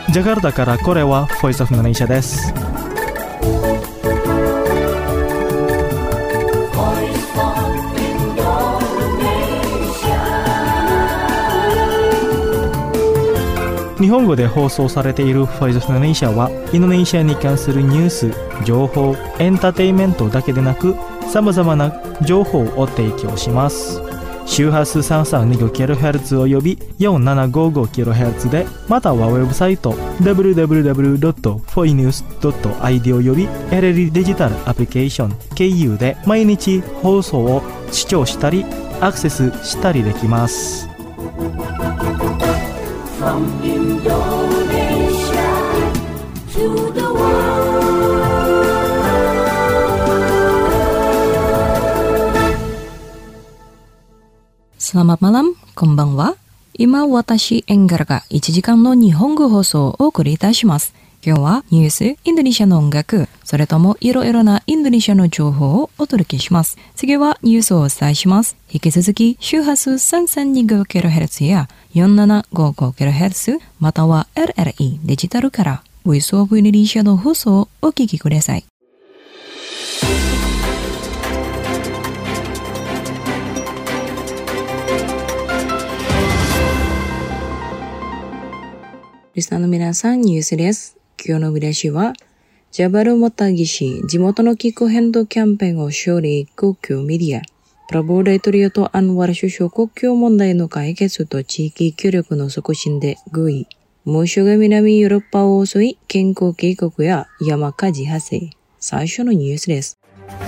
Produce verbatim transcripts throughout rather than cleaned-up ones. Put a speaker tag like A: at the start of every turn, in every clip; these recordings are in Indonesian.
A: ジャカルタからこれはボイスオフマレーシアです。日本語で放送されているボイスオフインドネシアはインドネシアに関するニュース、情報、エンターテインメントだけでなくさまざまな情報を提供します。周波数 さんさんにごキロヘルツ および よんななごごキロヘルツ で、またはウェブサイト ダブリューダブリューダブリュードットフォイニュースドットアイディー および エルエル デジタルアプリケーション経由で毎日放送を視聴したりアクセスしたりできます。From Indonesia to the world.
B: Selamat malam, konbanwa. Ima watashi Enggarがいちじかんの日本語放送をお送りいたします。今日はニュース、インドネシアの音楽、それともいろいろなインドネシアの情報をお届けします。次はニュースをお伝えします。引き続き周波数 さんさんにごキロヘルツ や よんななごごキロヘルツ または エルエルイー デジタルからボイスオブインドネシアの放送をお聞きください。リスナーの皆さん、ニュースです。今日の見出しは、ジャバルモタギ市、地元の気候変動キャンペーンを勝利、国境メディア。プラボー大統領とアンワル首相国境問題の解決と地域協力の促進で合意。猛暑が南ヨーロッパを襲い、健康警告や山火事発生。最初のニュースです。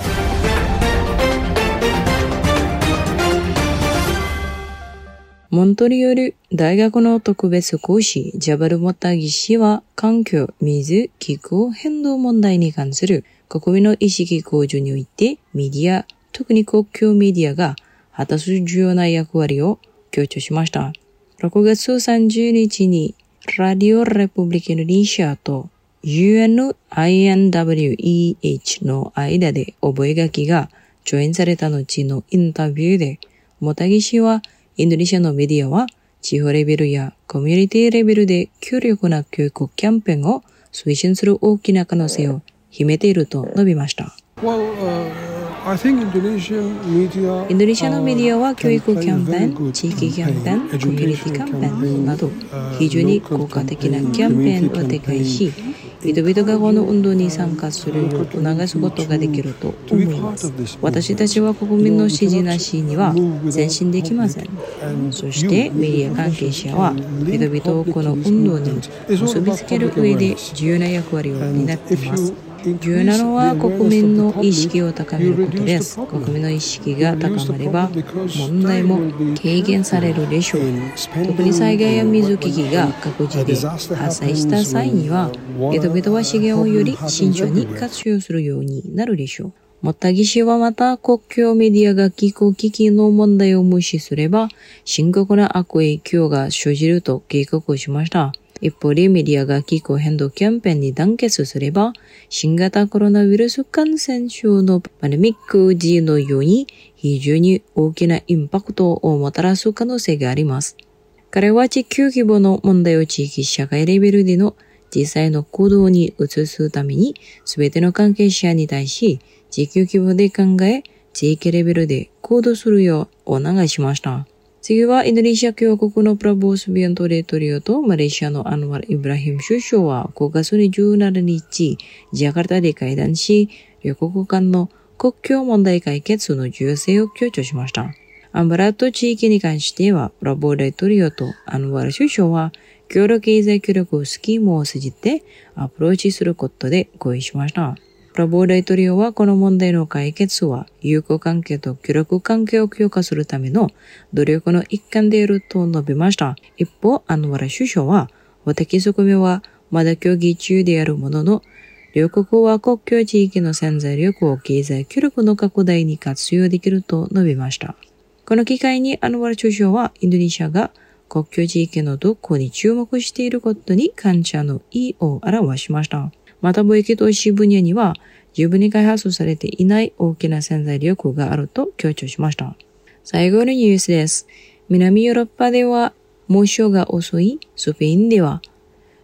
B: モントリオール大学の特別講師ジャバルモタギ氏は環境、水、気候変動問題に関する国民の意識向上においてメディア、特に国境メディアが果たす重要な役割を強調しました。ろくがつさんじゅうにちにラディオレプブリカ・インドネシアと ユーエヌアイエヌダブリューイーエイチ の間で覚書が調印された後のインタビューで、モタギ氏はインドネシアのメディアは地方レベルやコミュニティレベルで強力な教育キャンペーンを推進する大きな可能性を秘めていると述べました。
C: Well, uh, I think Indonesian media
B: インドネシアのメディアは教育キャンペーン、地域キャンペーン、コミュニティキャンペーンなど非常に効果的なキャンペーンを展開し、人々がこの運動に参加するよう促すことができると思います。私たちは国民の支持なしには前進できません。そしてメディア関係者は人々をこの運動に結びつける上で重要な役割を担っています。重要なのは国民の意識を高めることです。国民の意識が高まれば問題も軽減されるでしょう。特に災害や水危機が各地で発生した際には人々は資源をより慎重に活用するようになるでしょう。モタギ氏はまた国境メディアが気候危機の問題を無視すれば深刻な悪影響が生じると警告しました。一方でメディアが気候変動キャンペーンに団結すれば、新型コロナウイルス感染症のパンデミック時のように非常に大きなインパクトをもたらす可能性があります。彼は地球規模の問題を地域社会レベルでの実際の行動に移すために、すべての関係者に対し、地球規模で考え、地域レベルで行動するようお願いしました。次はインドネシア共和国のプラボースビアント大統領とマレーシアのアンワル・イブラヒム首相はごがつにじゅうしちにち、ジャカルタで会談し、両国間の国境問題解決の重要性を強調しました。アンバラット地域に関しては、プラボー大統領とアンワル首相は、共同経済協力スキームを通じてアプローチすることで合意しました。プラボー大統領はこの問題の解決は友好関係と協力関係を強化するための努力の一環であると述べました。一方、アンワラ首相は法的側面はまだ協議中であるものの、両国は国境地域の潜在力を経済協力の拡大に活用できると述べました。この機会にアンワラ首相はインドネシアが国境地域の動向に注目していることに感謝の意を表しました。また貿易投資分野には十分に開発されていない大きな潜在力があると強調しました。最後のニュースです。南ヨーロッパでは猛暑が遅いスペインでは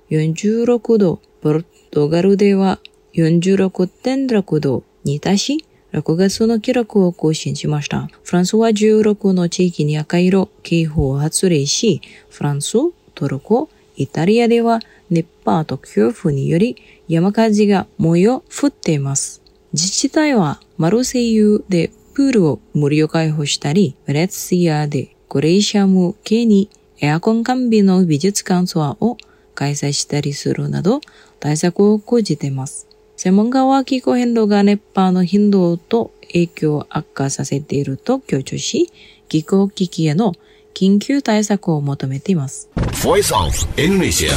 B: よんじゅうろくど、ポルトガルでは よんじゅうろくてんろくどに達し、ろくがつの記録を更新しました。フランスはじゅうろくの地域に赤色警報を発令し、フランス、トルコ、イタリアでは熱波と強風により山火事が燃えを降っています。自治体はマルセイユでプールを無料開放したり、ベネツィアでグレイシャム系にエアコン完備の美術館ツアーを開催したりするなど対策を講じています。専門家は気候変動が熱波の頻度と影響を悪化させていると強調し、気候危機への緊急対策を求めています。
D: Voice of Indonesia。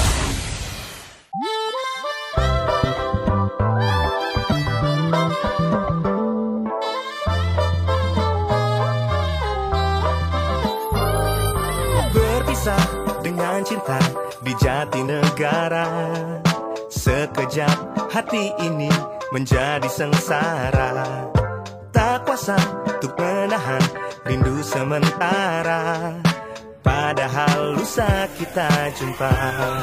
E: Berpisah dengan cinta di Jatinegara. Sekejap hati ini menjadi sengsara. Tak kuasa untuk menahan rindu sementara. Padahal lusa kita jumpa.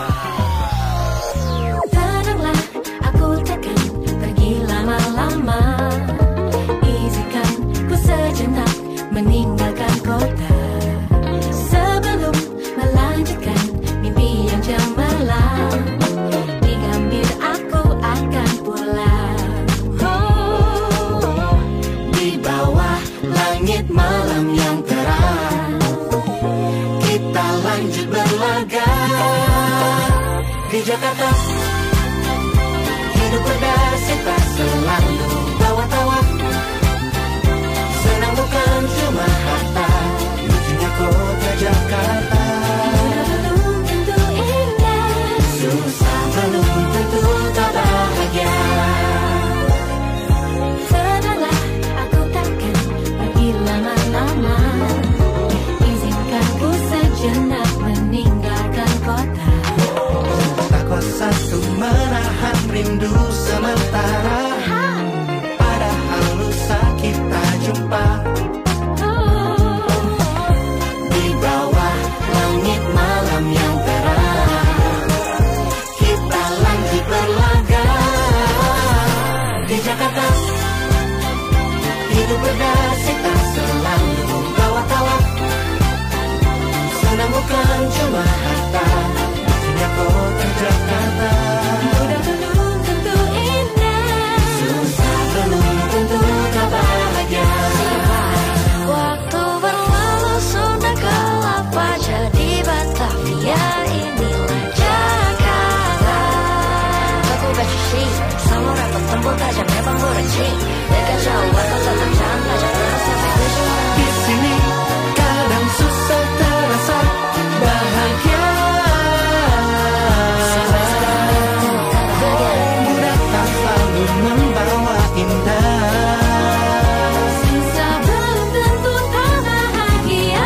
F: Tenanglah, aku takkan pergi lama-lama. Izinkan ku sejenak meninggalkan kota. Sebelum melanjutkan mimpi yang cemerlang, di Gambir aku akan pulang. Oh,
E: di bawah langit malam yang terang, kita lanjut berlaga. Di Jakarta, hidup berdasar tak selalu bawa tawa. Senang bukan cuma harta, lucunya kota Jakarta.
F: belum tentu indah.
E: Susah belum tentu tak bahagia.
F: Tenanglah, aku takkan pergi lama-lama. Izinkan ku sejenak meninggalkan kota.
E: Tak kuasa untuk menahan rindu sementara. Padahal lusa kita jumpa. Di bawah langit malam yang terang, kita lanjut berlaga. Di Jakarta, hidup berdasar tak selalu bawa tawa. Senang bukan cuma harta, lucunya kota Jakarta.
F: Mudah belum tentu indah.
E: Susah belum tentu tak bahagia.
F: Waktu berlalu sudah gelap wajah di Batavia. Inilah Jakarta. Aku bercuci sama rapat tempur tajam memang berhenti. Dekat jauh atau tetap jalan pelajar terus sampai tujuan.
E: Di sini kadang susah terasa bahagia. Mudah tak selalu membawa indah.
F: Susah belum tentu tak bahagia.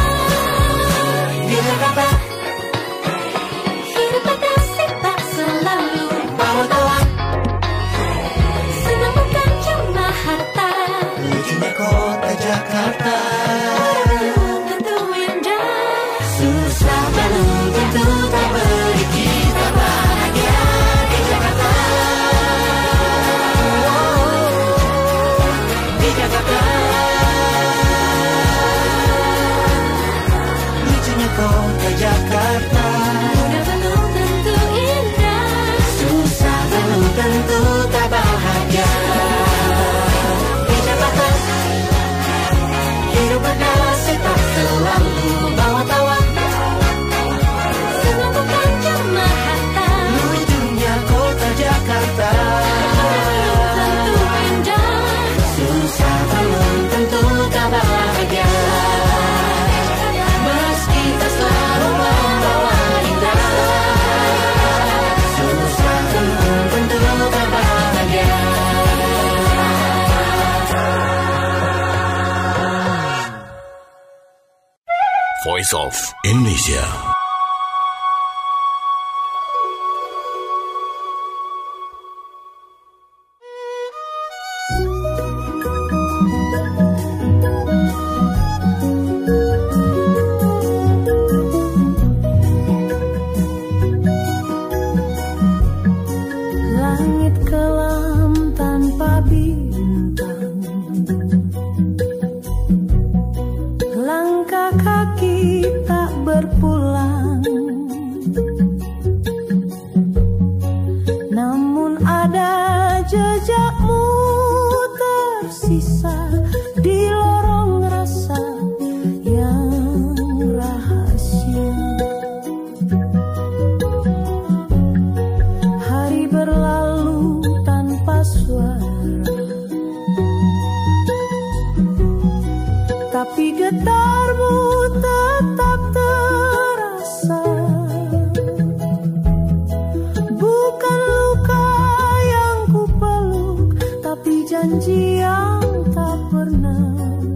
E: Di Jakarta,
F: Hidup berdasar tak selalu
E: bawa tawa.
F: senang bukan cuma harta.
E: Lucunya kota Jakarta.
F: Belum tentu indah.
E: Susah belum tentu tak beri kita bahagia. Di Jakarta, di Jakarta, lucunya kota Jakarta.
F: Mudah belum tentu indah.
E: Susah belum tentu tak bahagia. Di Jakarta, hidup berdasar tak selalu bawa tawa.
F: Senang bukan cuma harta.
E: Lucunya kota Jakarta.
F: Belum tentu indah.
E: Susah belum tentu tak bahagia. Meski tak selalu membawa indah. Susah belum tentu tak bahagia.
D: Voice of Indonesia.
G: tapi getarmu tetap terasa. Bukan luka yang ku peluk, tapi janji yang tak pernah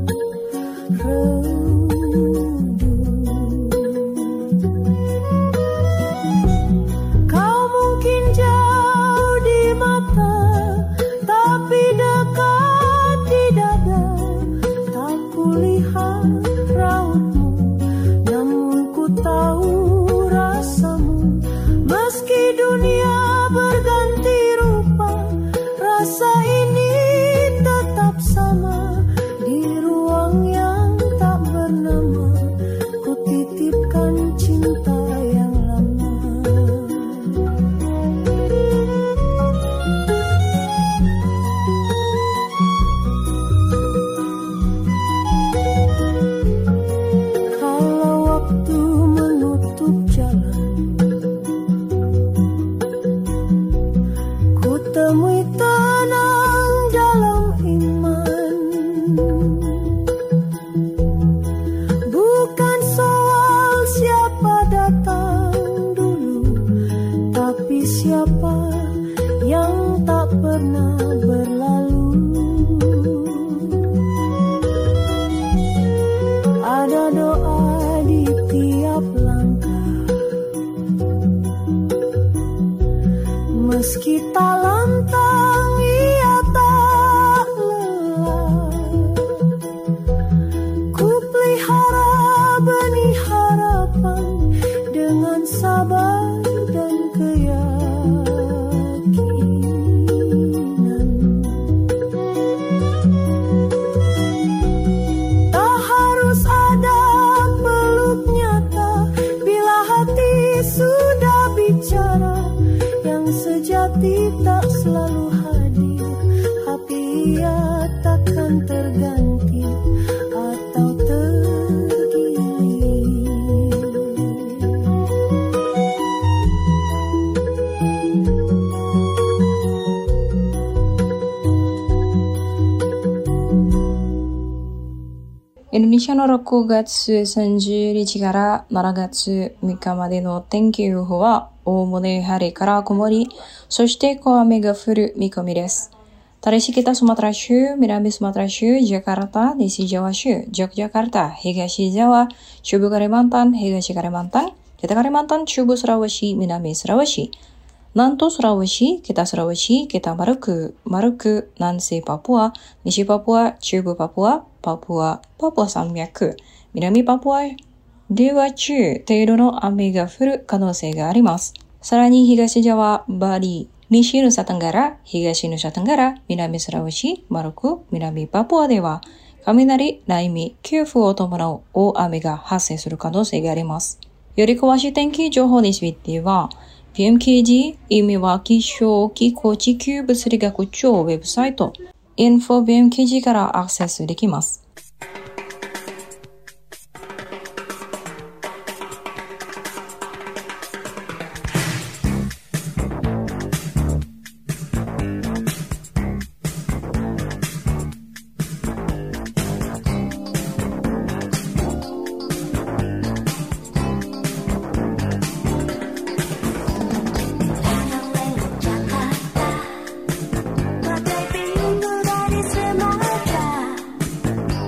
B: Indonesiaのろくがつさんじゅうにちからしちがつみっかまでの天気予報は、おおむね晴れから曇り、そして小雨が降る見込みです。Dari sekitar Sumatera州、南スマトラ州、ジャカルタ、西ジャワ州、ジョクジャカルタ、東ジャワ、中部カリマンタン、東カリマンタン、北カリマンタン、中部スラワシ、南スラワシ、南東スラワシ、北スラワシ、北マルク、マルク、南西パプア、西パプア、中部パプア、パプア、パプア山脈、南パプアでは中程度の雨が降る可能性があります。さらに東ジャワ、バリ、西ヌサタンガラ、東ヌサタンガラ、南スラワシ、マルク、南パプアでは雷、雷鳴、強風を伴う大雨が発生する可能性があります。より詳しい天気情報については、ピーエムケージー 意味は気象気候地球物理学庁ウェブサイト インフォビーエムケージー からアクセスできます。
F: Bagai pintu dari Sumatera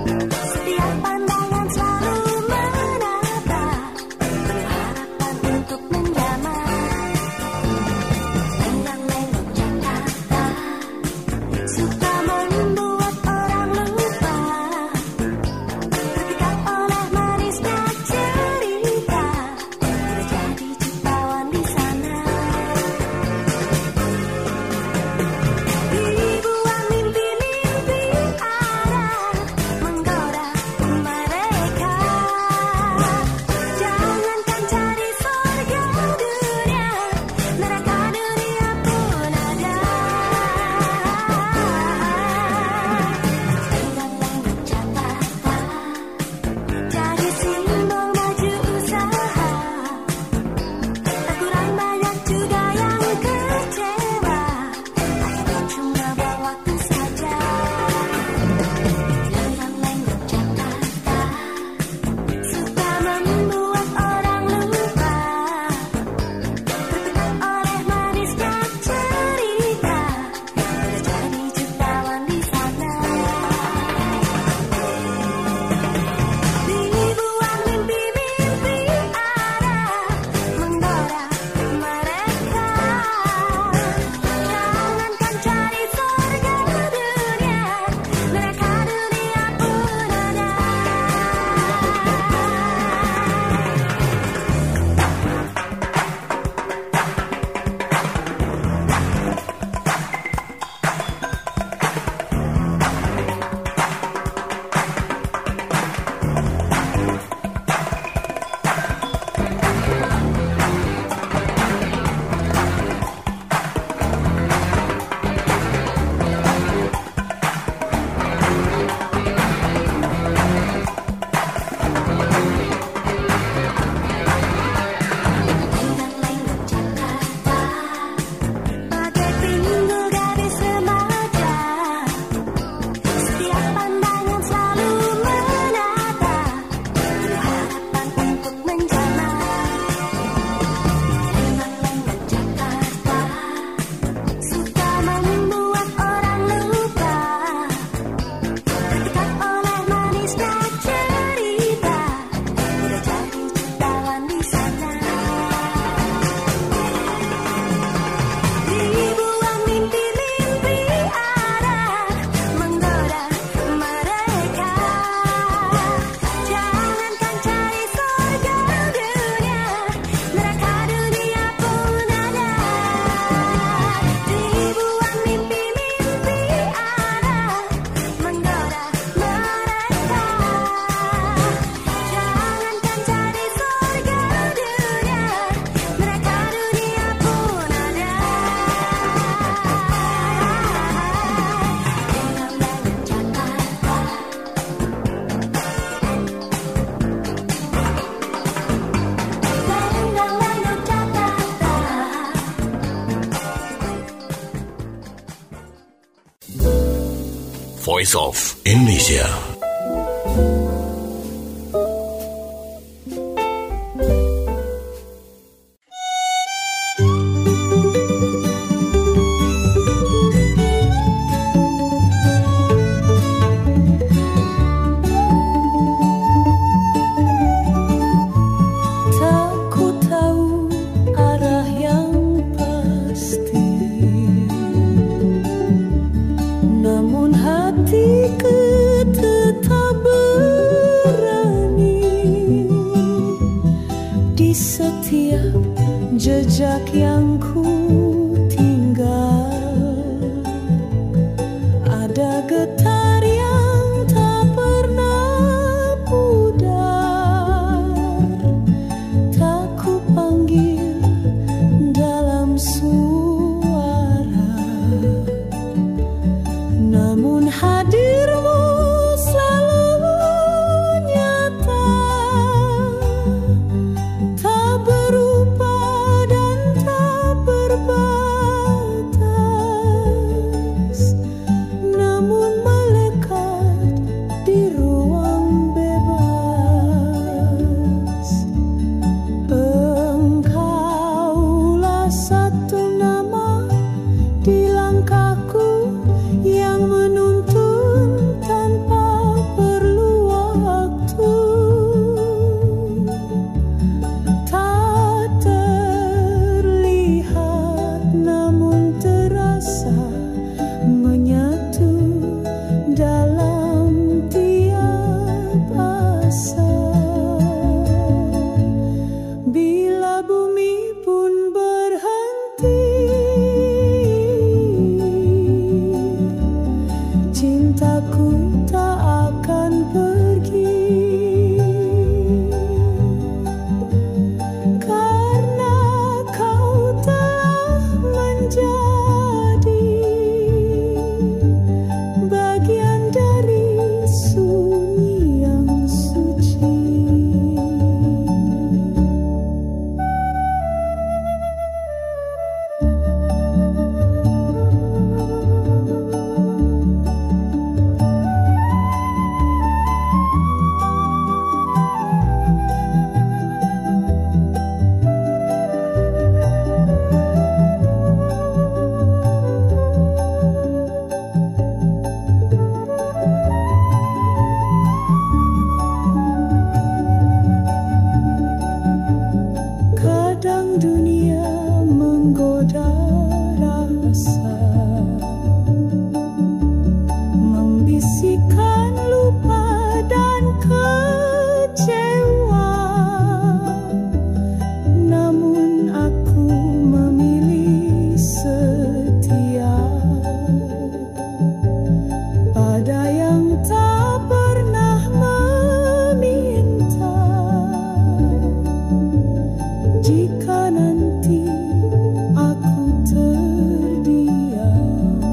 D: Voice of Indonesia.
G: Jejak yang ku tinggal, ada getar yang tak pernah pudar, tak ku panggil dalam suara, namun hadirmu selalu nyata, tak berupa terbatas, namun melekat di ruang bebas. Engkaulah satu nama di langkahku yang menuntun tanpa perlu waktu. Tak terlihat namun terasa menyatu dalam tiap asa. Bila bumi pun berhenti, cintaku tak akan pergi, karena kau telah menjadi bagian dari sunyi yang suci. Kadang dunia menggoda rasa, membisikkan lupa dan kecewa, namun aku memilih setia pada yang tak pernah meminta. Jika nanti aku terdiam,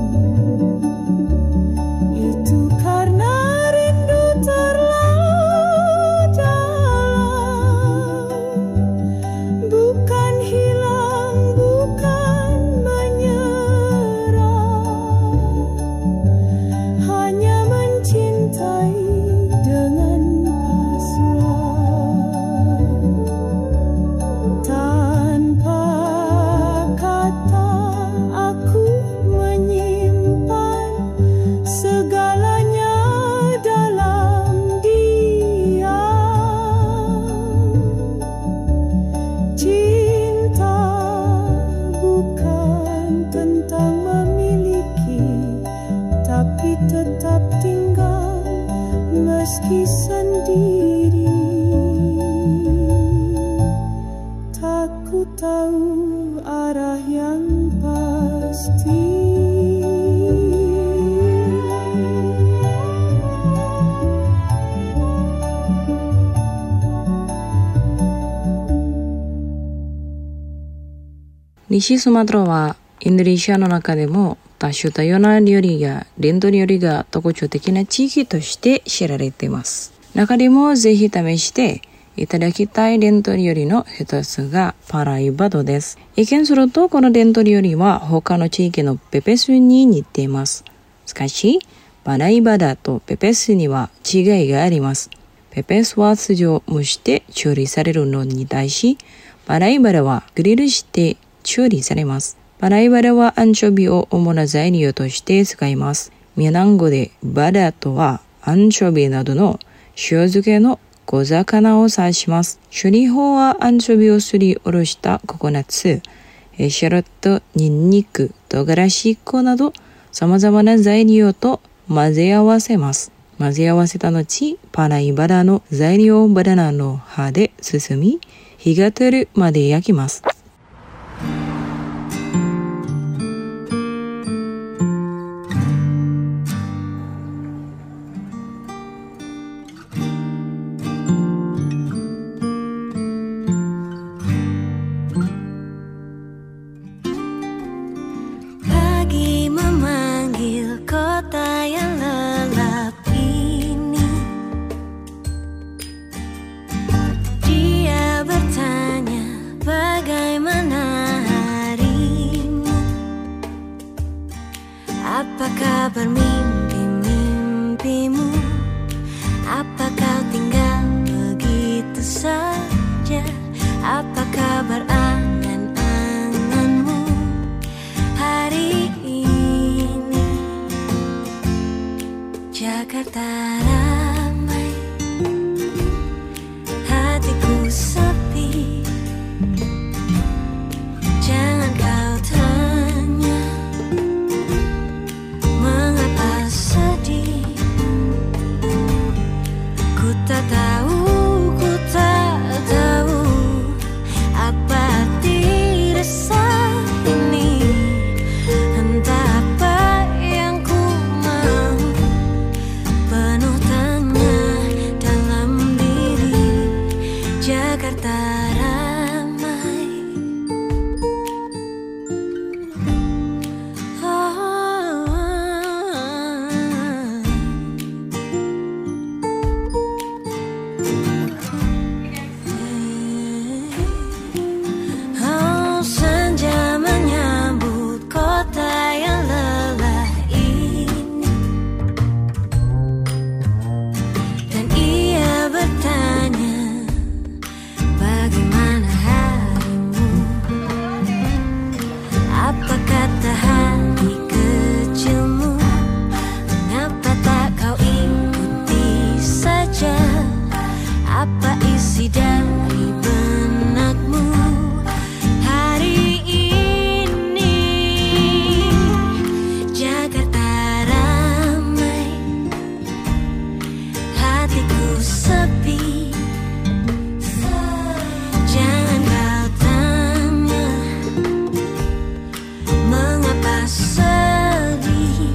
G: itu karena rindu terlalu dalam, bukan hilang, bukan menyerah, hanya mencintai dengan pasrah. Tanpa kata aku menyimpan segalanya dalam diam. Cinta bukan tentang memiliki, tapi tetap tinggal meski sendiri. Tak ku tahu arah yang pasti.
B: 西スマトラはインドネシアの中でも多種多様な料理や伝統料理が特徴的な地域として知られています。中でもぜひ試していただきたい伝統料理の一つがパライバドです。一見するとこの伝統料理は他の地域のペペスに似ています。しかし、 バライバダとペペスには違いがあります。ペペスは通常蒸して調理されるのに対し、バライバダはグリルして調理されます。バライバダはアンチョビを主な材料として使います。ミャナン語でバダとはアンチョビなどの塩漬けの小魚を指します。処理法はアンチョビをすりおろしたココナッツ、エシャロット、ニンニク、唐辛子粉など様々な材料と混ぜ合わせます。混ぜ合わせた後、バライバダの材料をバナナの葉で包み、火が通るまで焼きます。
F: Apakah bermimpi-mimpimu? Apa kau tinggal begitu saja? Apakah berangan-anganmu hari ini? Jakarta ramai, hatiku sepi. Jangan kau tanya mengapa sedih. Ku tak tahu, ku tak tahu apa arti resah ini. Entah apa yang ku mau, penuh tanya dalam diri. Jakarta ramai. Oh, senja menyambut kota yang lelah ini, dan ia bertanya, bagaimana harimu? Apa kata hati kecilmu? Mengapa tak kau ikuti saja? Apa isi dari benakmu hari ini? Jakarta ramai, hatiku sepi. Jangan kau tanya mengapa sedih.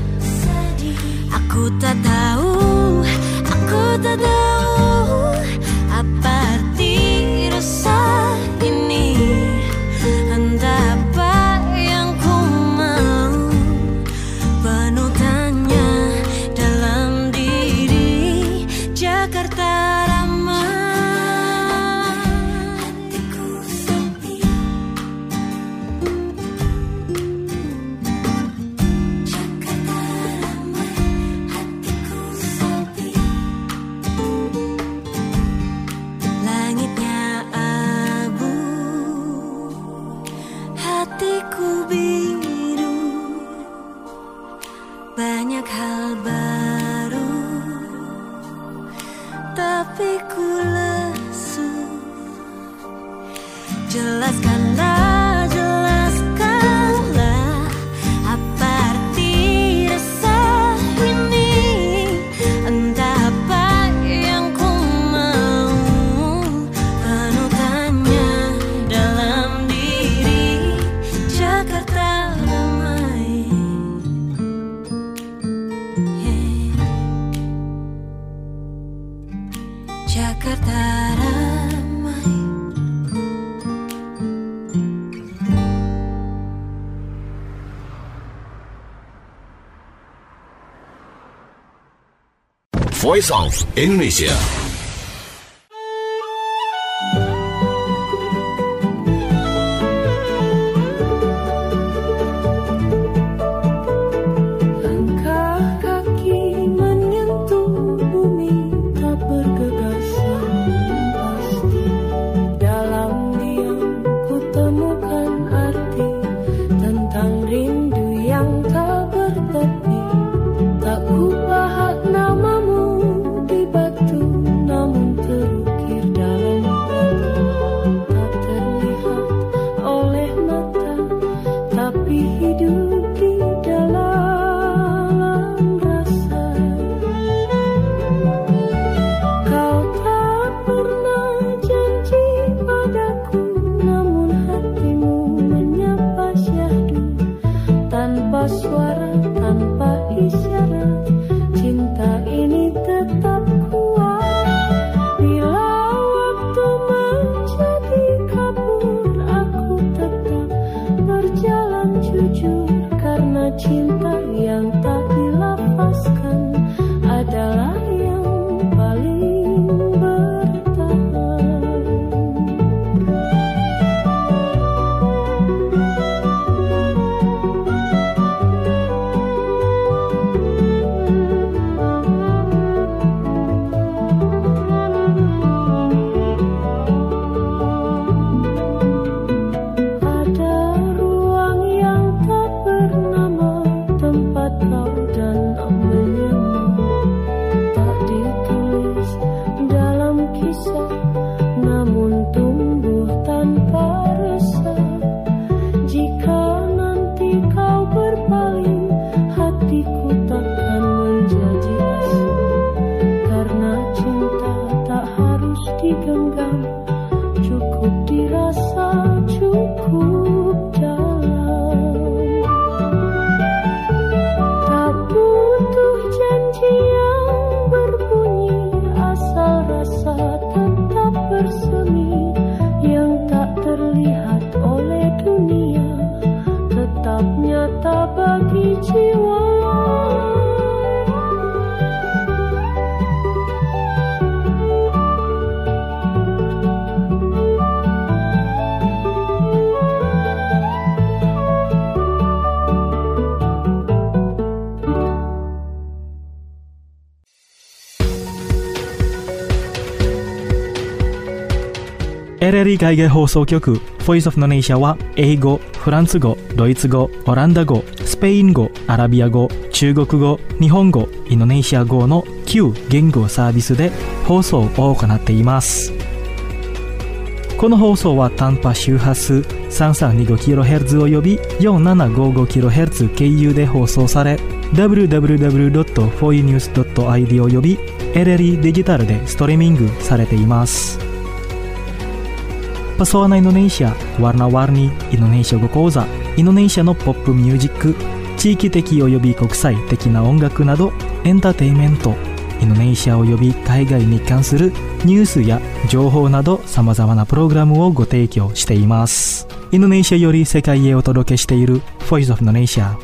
F: Aku tak tahu, aku tak tahu apa arti resah ini. Entah apa yang ku mau, penuh tanya dalam diri. Jakarta ramai, hatiku sepi. Jakarta ramai, hatiku sepi. Langitnya abu, hatiku biru. Banyak hal baru, tapi ku lesu. Jelaskanlah, jelaskanlah apa arti resah ini. Entah apa yang ku mau, penuh tanya dalam diri. Jakarta ramai, yeah. Jakarta ramai.
D: Voice of Indonesia.
G: Langkah kaki
A: エルエルイー 海外放送局 Voice of Indonesia は英語、フランス語、ドイツ語、オランダ語、スペイン語、アラビア語、中国語、日本語、インドネシア語のきゅう言語サービスで放送を行っています。この放送は短波周波数 さんさんにごキロヘルツ および よんななごごキロヘルツ 経由で放送され ダブリューダブリューダブリュードットフォーユーニュースドットアイディー および エルエルイー デジタルでストリーミングされています。Pesona Indonesia, warna-warni Indonesia語講座、インドネシアのポップミュージック、地域的および国際的な音楽などエンターテインメント、インドネシアおよび海外に関するニュースや情報など様々なプログラムをご提供しています。インドネシアより世界へお届けしている Voice of Indonesia。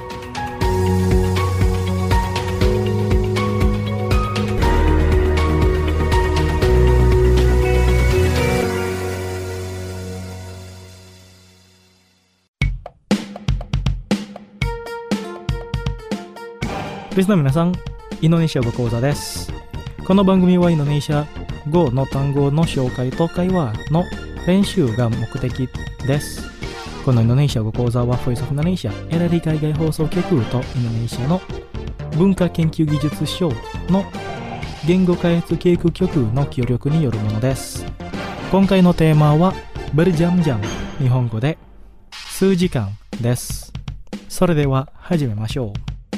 A: リスナーの皆さん、インドネシア語講座です。この番組はインドネシア語の単語の紹介と会話の練習が目的です。このインドネシア語講座は Voice of Indonesia エルエルイー 海外放送局とインドネシアの文化研究技術省の言語開発計画局の協力によるものです。今回のテーマはberjam-jam、日本語で数時間です。それでは始めましょう。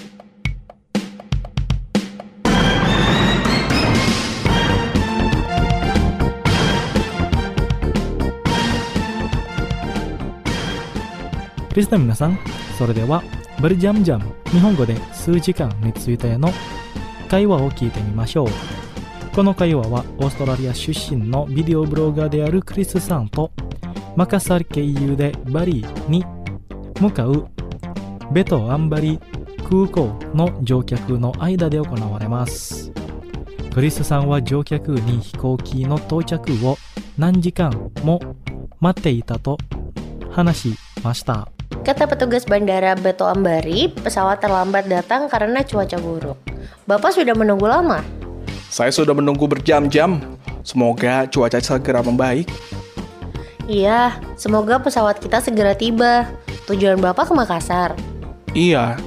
A: リスナーの皆さん、それではberjam-jam、日本語で数時間についての会話を聞いてみましょう。この会話はオーストラリア出身のビデオブロガーであるクリスさんとマカサル経由でバリに向かうベトアンバリ空港の乗客の間で行われます。クリスさんは乗客に飛行機の到着を何時間も待っていたと話しました。
H: Kata petugas bandara Beto Ambari, pesawat terlambat datang karena cuaca buruk. Bapak sudah menunggu lama?
I: Saya sudah menunggu berjam-jam. Semoga cuaca segera membaik.
H: Iya, semoga pesawat kita segera tiba. Tujuan Bapak ke Makassar?
I: Iya.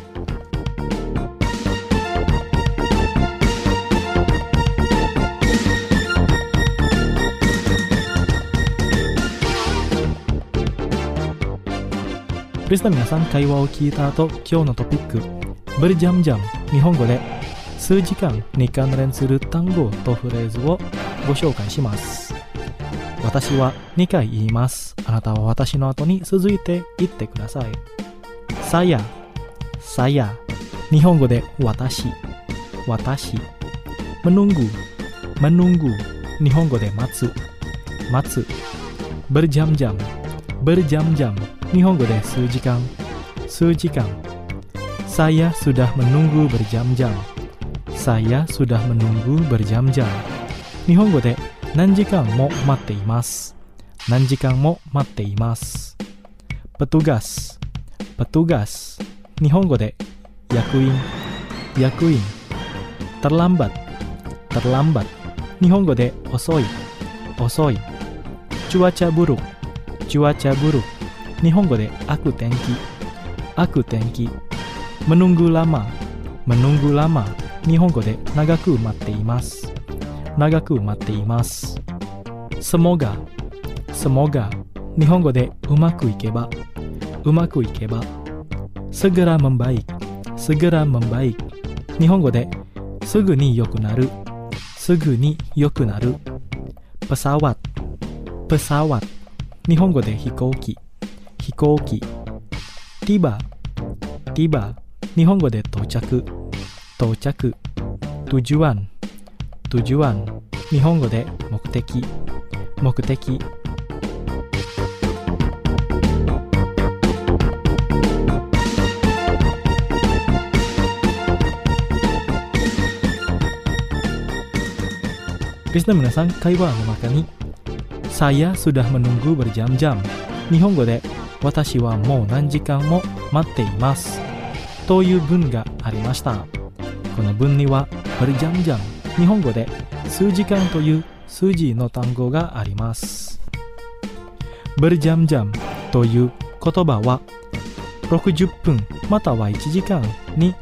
A: リスナーの皆さん、会話を聞いた後、今日のトピックberjam-jam、日本語で数時間に関連する単語とフレーズをご紹介します。私はにかい言います。あなたは私の後に続いて言ってください。saya、saya、日本語で私、私。menunggu、menunggu、日本語で待つ、待つ。berjam-jam、berjam-jam、日本語で数時間、数時間。Saya sudah menunggu berjam-jam. Saya sudah menunggu berjam-jam. 日本語で何時間も待っています。何時間も待っています。petugas、petugas。日本語で役員、役員。terlambat、terlambat。日本語で遅い、遅い。cuaca buruk、cuaca buruk。日本語で悪天気、悪天気。menunggu lama、menunggu lama。日本語で長く待っています、長く待っています。semoga、semoga。日本語でうまくいけば、うまくいけば。segera membaik、segera membaik。日本語ですぐに良くなる、すぐに良くなる。pesawat、pesawat。日本語で飛行機、飛行機。tiba、tiba。日本語で到着、到着。tujuan、tujuan。日本語で目的、目的。リスナーの皆さん、会話の中にsaya sudah menunggu berjam-jam、日本語で私はもう何時間も待っていますという文がありました。この文にはberjam-jam、日本語で数時間という数字の単語があります。 berjam-jam という言葉はろくじゅっぷんまたはいちじかんに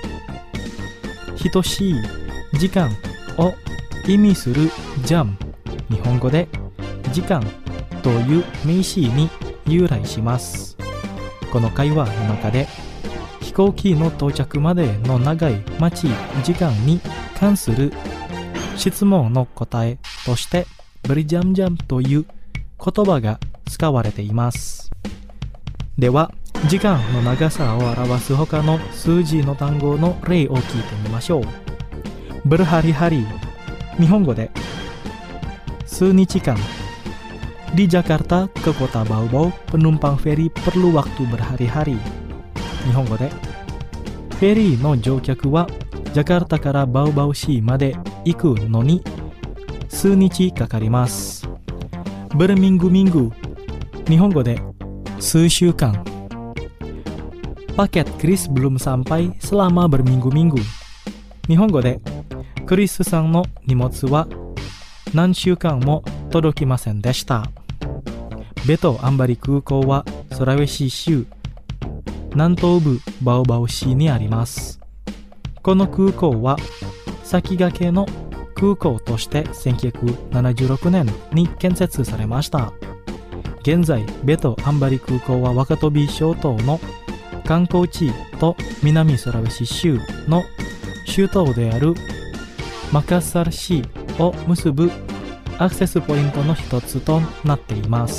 A: 等しい時間を意味するジャム、日本語で時間という名詞に由来します。この会話の中で飛行機の到着までの長い待ち時間に関する質問の答えとしてberjam-jamという言葉が使われています。では、時間の長さを表す他の数字の単語の例を聞いてみましょう。berhari-hari、日本語で数日間。Di Jakarta ke kota Baobab, penumpang feri perlu waktu berhari-hari。日本語でフェリーの乗客はジャカルタからバウバウ市まで行くのに数日かかります。berminggu-minggu、日本語で数週間。Paket Chris belum sampai selama berminggu-minggu。日本語でクリスさんの荷物は何週間も届きませんでした。ベトアンバリ空港はソラウェシ州南東部バオバオ市にあります。この空港は先駆けの空港としてせんきゅうひゃくななじゅうろくねんに建設されました。現在、ベトアンバリ空港は若飛諸島の観光地と南ソラウェシ州の首都であるマカッサル市を結ぶアクセスポイントの一つとなっています。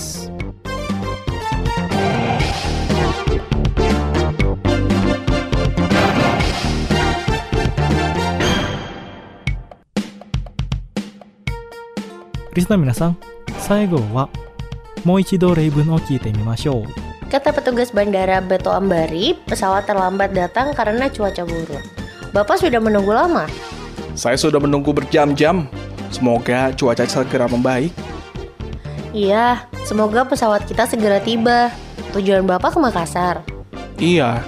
A: リスナーの皆さん、最後はもう一度例文を聞いてみましょう。
H: Kata petugas bandara Beto Ambari, pesawat terlambat datang karena cuaca buruk. Bapak sudah menunggu lama?
I: Saya sudah menunggu berjam-jam. Semoga cuaca segera membaik.
H: Iya, semoga pesawat kita segera tiba. Tujuan Bapak ke Makassar?
I: Iya.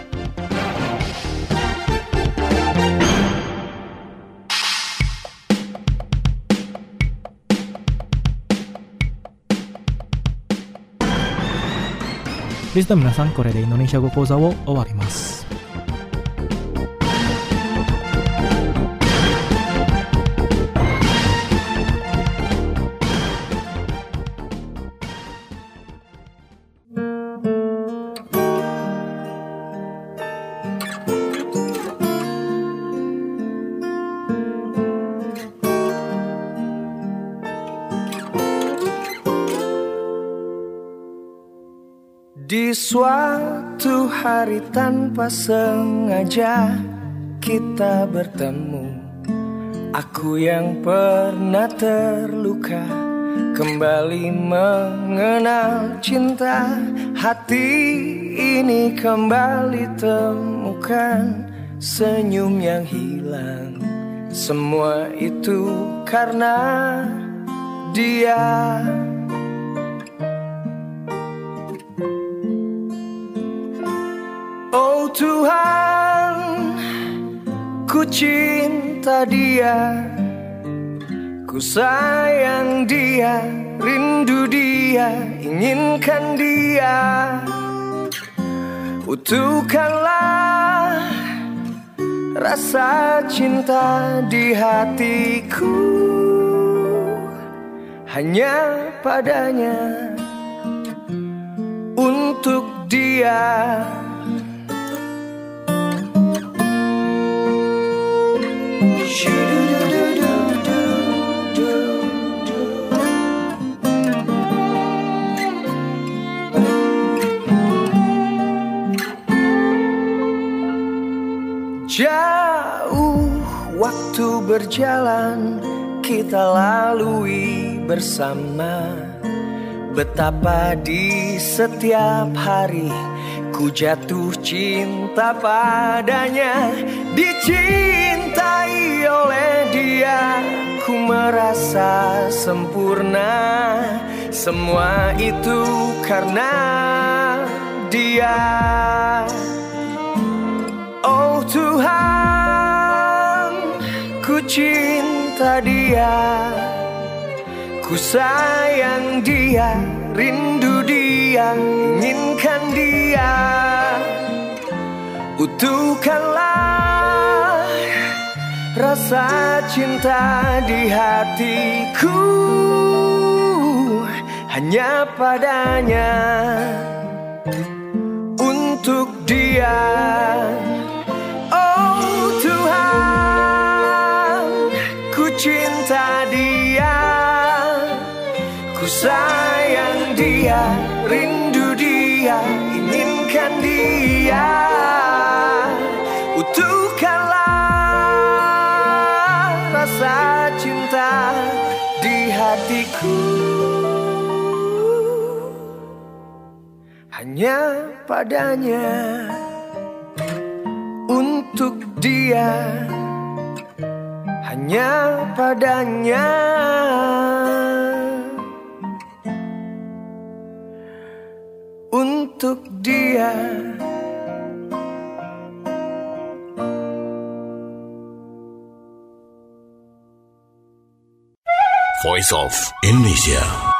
A: Listener 皆さん、これでインドネシア語講座を終わります。
J: Di suatu hari tanpa sengaja kita bertemu. Aku yang pernah terluka kembali mengenal cinta. Hati ini kembali temukan senyum yang hilang. Semua itu karena dia. Oh Tuhan, ku cinta dia, ku sayang dia, rindu dia, inginkan dia. Utuhkanlah rasa cinta di hatiku, hanya padanya, untuk dia. Jauh waktu berjalan kita lalui bersama. Betapa di setiap hari ku jatuh cinta padanya. Dicintai oleh dia ku merasa sempurna. Semua itu karena dia. Oh Tuhan, ku cinta dia, Ku sayang dia, rindu dia, inginkan dia. Utuhkanlah rasa cinta di hatiku hanya padanya, untuk dia. Oh Tuhan, ku cinta dia, ku sayang dia, rindu dia, inginkan dia. Utuhkanlah rasa cinta di hatiku hanya padanya, untuk dia, hanya padanya, untuk dia.
D: Voice of Indonesia.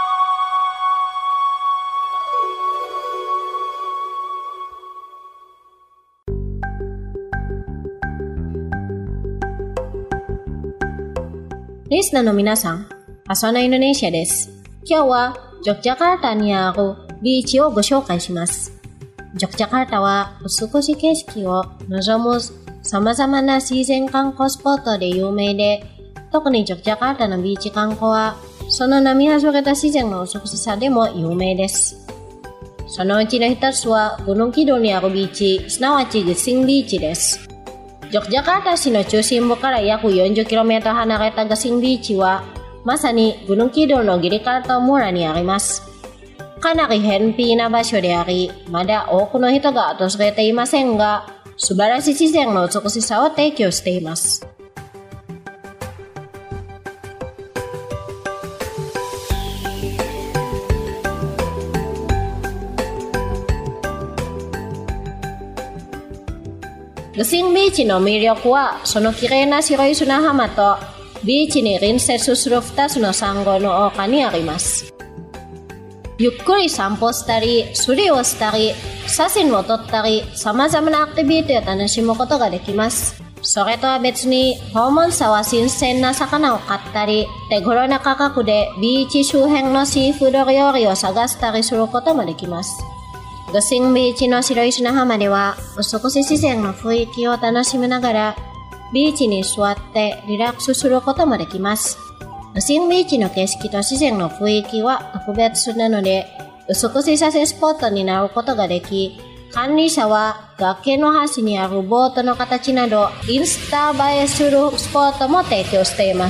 K: Listenerの皆さん、アソナインドネシアです。今日はジョクジャカルタにあるビーチをご紹介します。ジョクジャカルタは美しい景色を望む様々な自然観光スポットで有名で、特にジョクジャカルタのビーチ観光はその波あふれた自然の美しさでも有名です。そのうちの一つはGunung Kidulにあるビーチ、すなわちGesingビーチです。ジョクジャカルタ市の中心部から約 よんじゅっキロメートル 離れたGesingビーチはまさにGunung Kidulのギリカルト村にあります。かなり偏僻な場所であり、まだ多くの人が訪れていませんが、素晴らしい自然の美しさを提供しています。Gesingビーチの魅力はその綺麗な白い砂浜とビーチに隣接するふたつのサンゴの丘にあります。ゆっくり散歩したり、釣りをしたり、写真を撮ったり、様々なアクティビティを楽しむことができます。それとは別に、訪問者は新鮮な魚を買ったり、手頃な価格でビーチ周辺のシーフード料理を探したりすることもできます。Gesingビーチの白い砂浜では、美しい自然の雰囲気を楽しみながら、ビーチに座ってリラックスすることもできます。Gesingビーチの景色と自然の雰囲気は特別なので、美しい写真スポットになることができ、管理者は崖の端にあるボートの形など、インスタ映えするスポットも提供しています。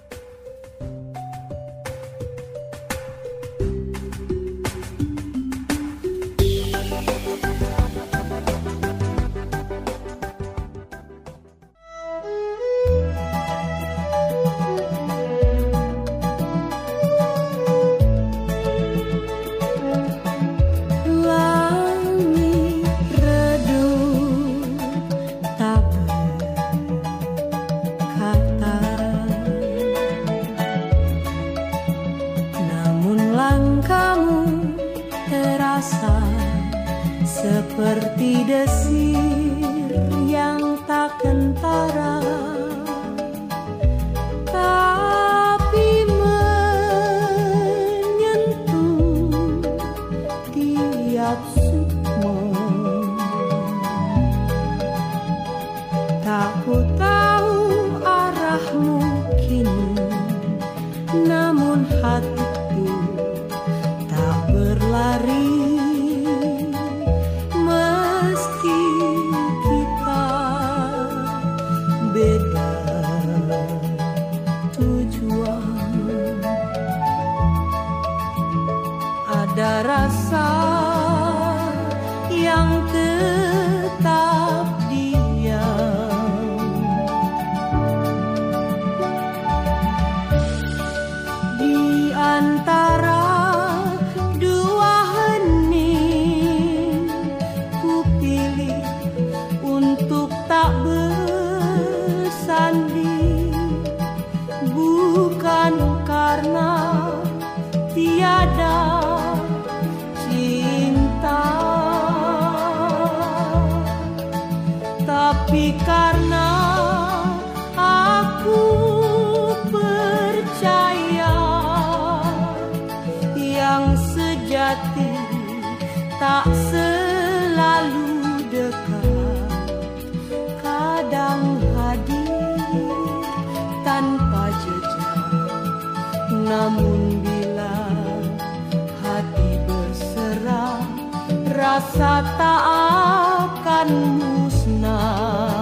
G: Seperti desir yang tak kentara, tapi menyentuh tiap sukmo. Tak ku tahu arahmu kini, namun hatiku tak berlari. Ada rasa yang tetap diam di antara dua hening. Ku pilih untuk tak bersanding, bukan karena Namun bila hati berserah, rasa tak akan musnah.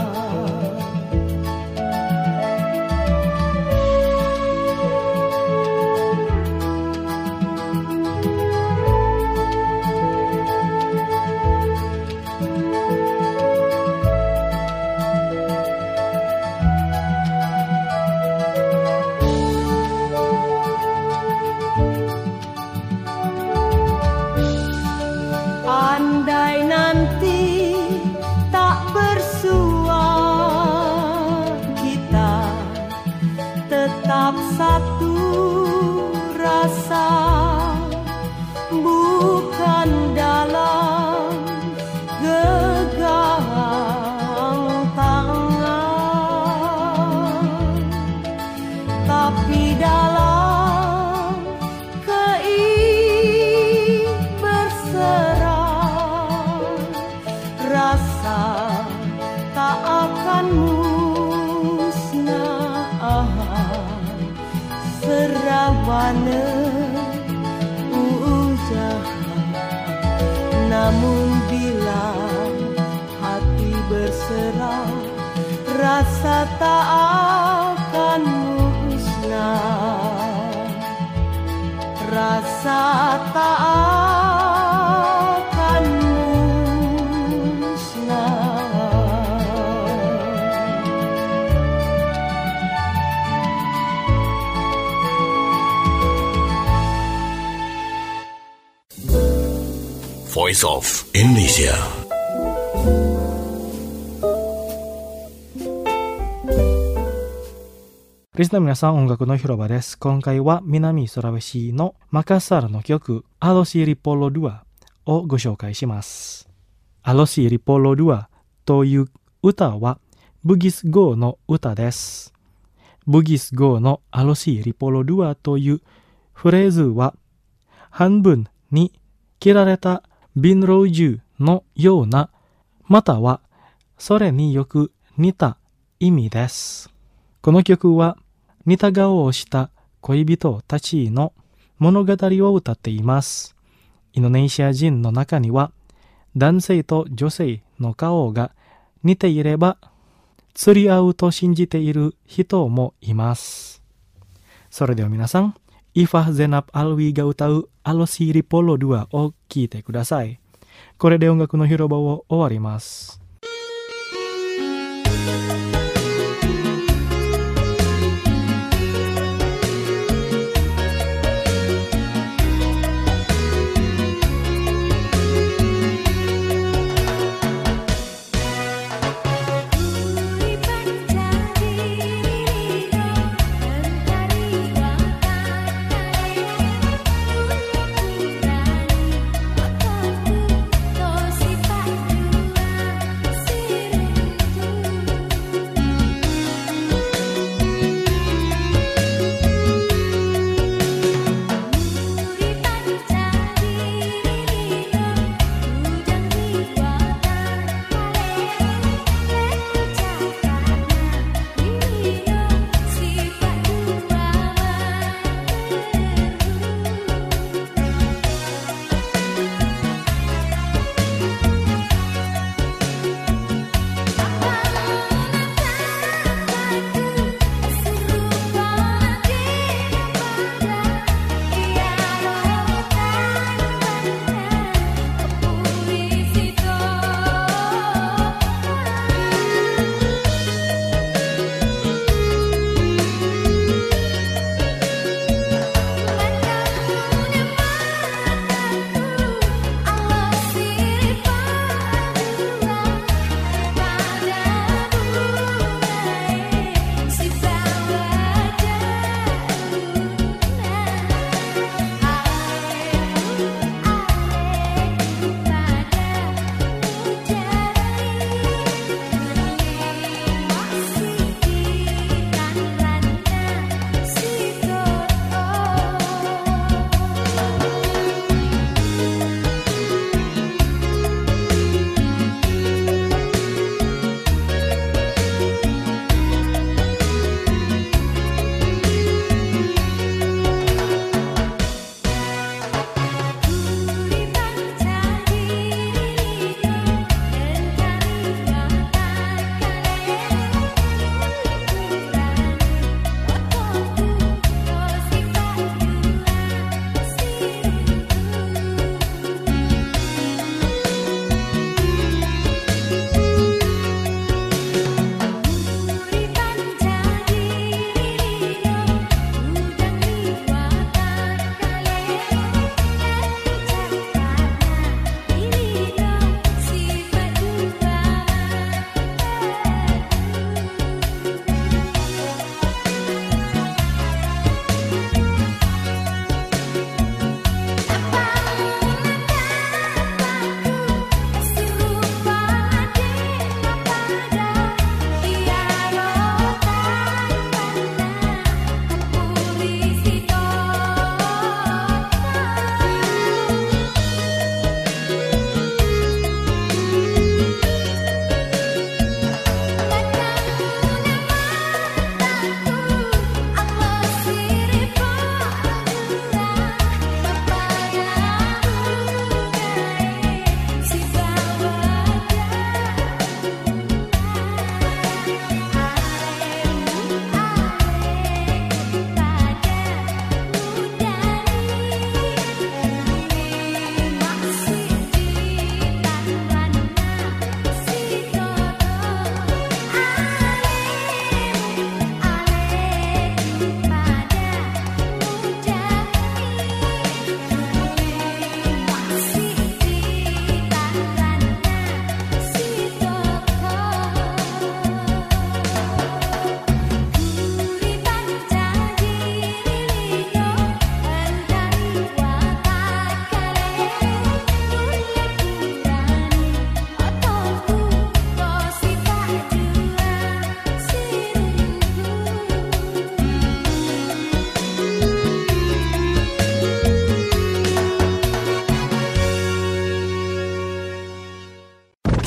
G: Andai nanti tak bersua, kita tetap satu rasa, bukan dalam genggam tangan, tapi dalam keikberseraan. Rasa tak akan musnah, serawana usaha. Namun bila hati berserah, rasa tak akan musnah. Rasa tak akan musnah.
D: Voice of Indonesia.
A: Listener 皆さん、音楽の広場です。今回は南ソラベシのマカサラの曲アロシリポロドゥアをご紹介します。アロシリポロドゥアという歌はブギス語の歌です。ブギス語のアロシリポロドゥアというフレーズは半分に切られたビンロージュのような、またはそれによく似た意味です。この曲は似た顔をした恋人たちの物語を歌っています。インドネシア人の中には男性と女性の顔が似ていれば釣り合うと信じている人もいます。それでは皆さん、Ifah Zenab Alwiが歌うアロシリポロドゥアを聴いてください。これで音楽の広場を終わります。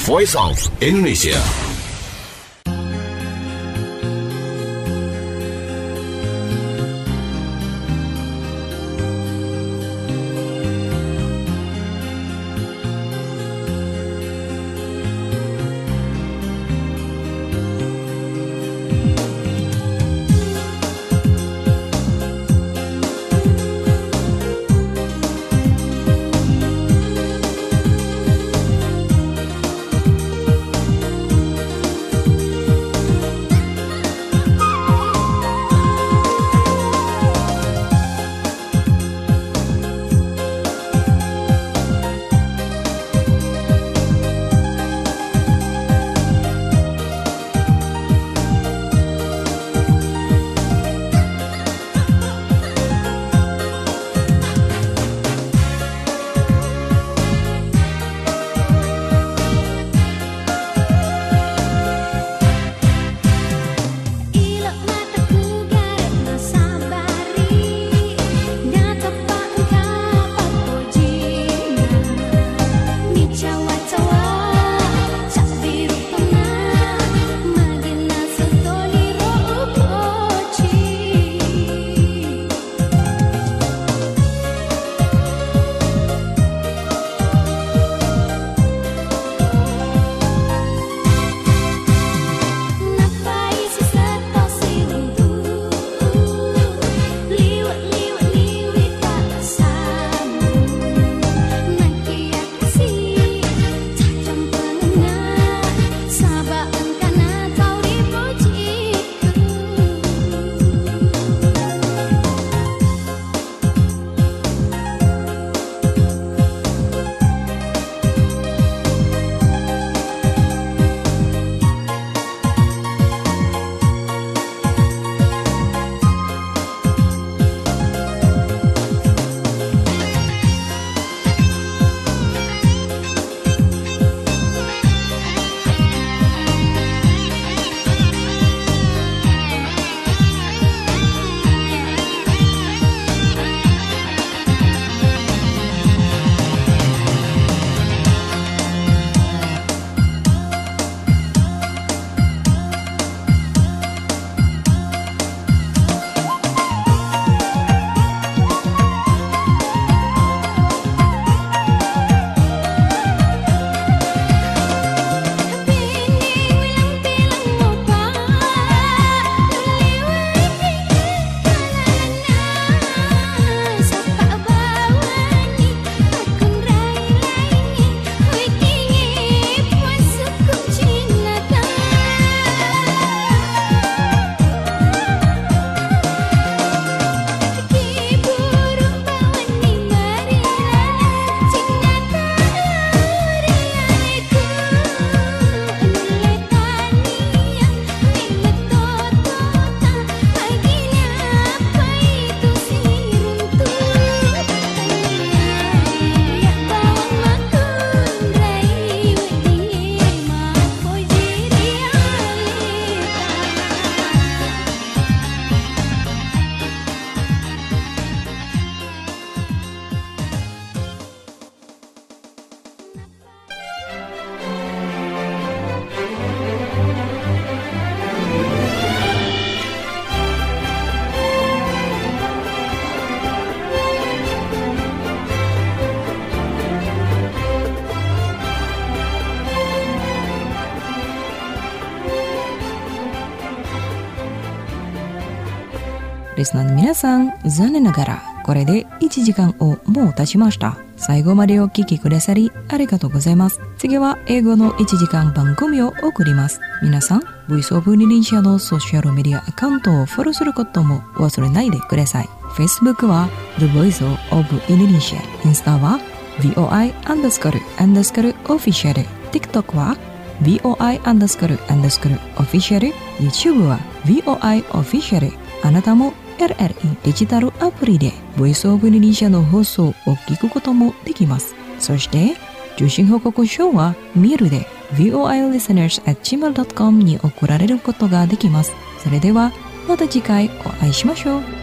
D: Voice of Indonesia.
B: リスナーの皆さん、残念ながらこれでいちじかんをもう経ちました。最後までお聞きくださりありがとうございます。次は英語のいちじかん番組を送ります。皆さん、Voice of Indonesia のソーシャルメディアアカウントをフォローすることも忘れないでください。Facebook は The Voice of Indonesia、インスタは ブイオーアイ アンダースコルアンダースコルオフィシャル、TikTok は ブイオーアイ アンダースコルアンダースコルオフィシャル、YouTube は ブイオーアイ オフィシャル。あなたもエルエルイー デジタルアプリで Voice of Indonesia の放送を聞くこともできます。そして受信報告書はメールで ブイオーアイ リスナーズ アット ジーメール ドット コム に送られることができます。それではまた次回お会いしましょう。